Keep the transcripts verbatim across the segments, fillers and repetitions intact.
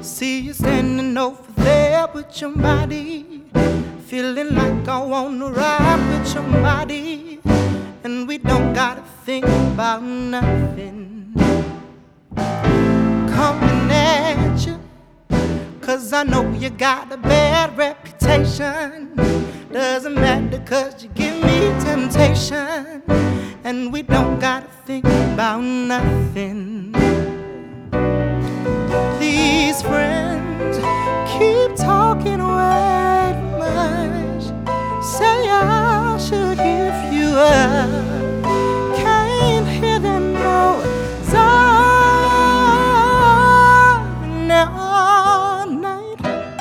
See you standing over there with your body, feeling like I wanna ride with your body, and we don't gotta think about nothing coming at you, 'cause I know you got a bad reputation. Doesn't matter 'cause you give me temptation, and we don't gotta think about nothing. These friends keep talking way too much, say I should give you up. Can't hear them no, 'cause I've been there all night,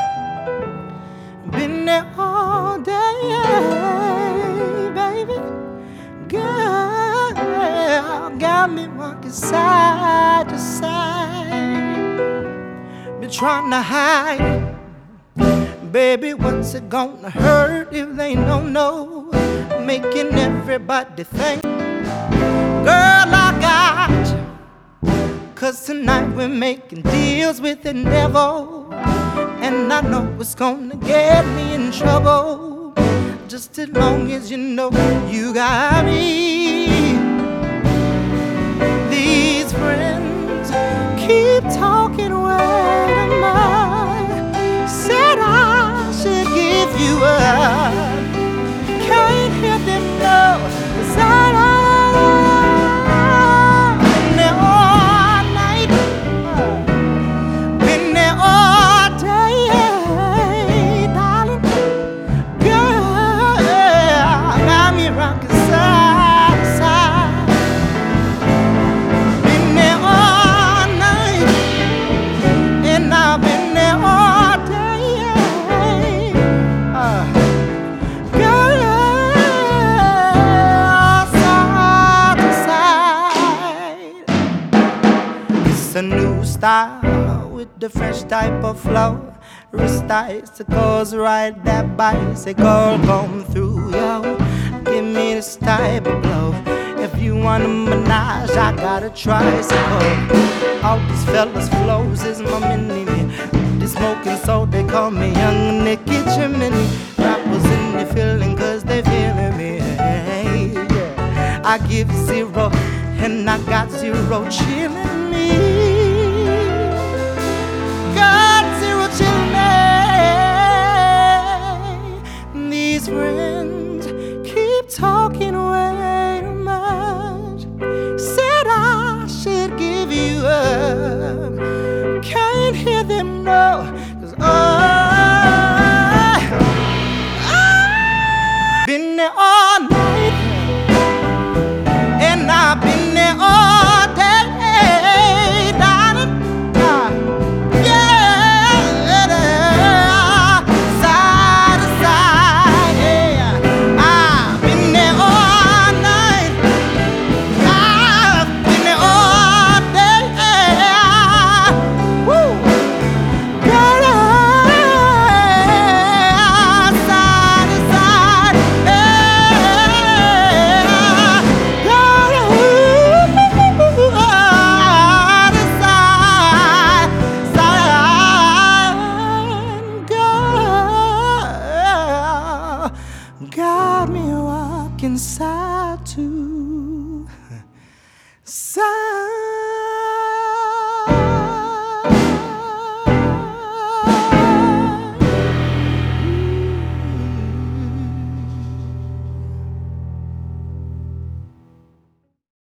been there all day, baby. Girl, got me walking side to side. Been trying to hide, baby, what's it gonna hurt if they don't know? Making everybody think, girl, I got you, 'cause tonight we're making deals with the devil, and I know it's gonna get me in trouble, just as long as you know you got me. These friends keep talking way too much, said I should give you up. Can't hear them know, 'cause I've been there all night, been there all day, darling. Girl, got me rocking side to side. Been there all night, and I've been there all day. Uh, girl, side to side. It's a new style with the fresh type of flow. Wrist icicles, ride that bicycle, come through, yo. Give me this type of blow. If you want a menage, I got a tricycle. All these fellas flows is my mini-me. They smoking so they call me Young Nicky Chimney. Rappers in the feeling 'cause they feeling me. Hey, yeah. I give zero and I got zero chilling me.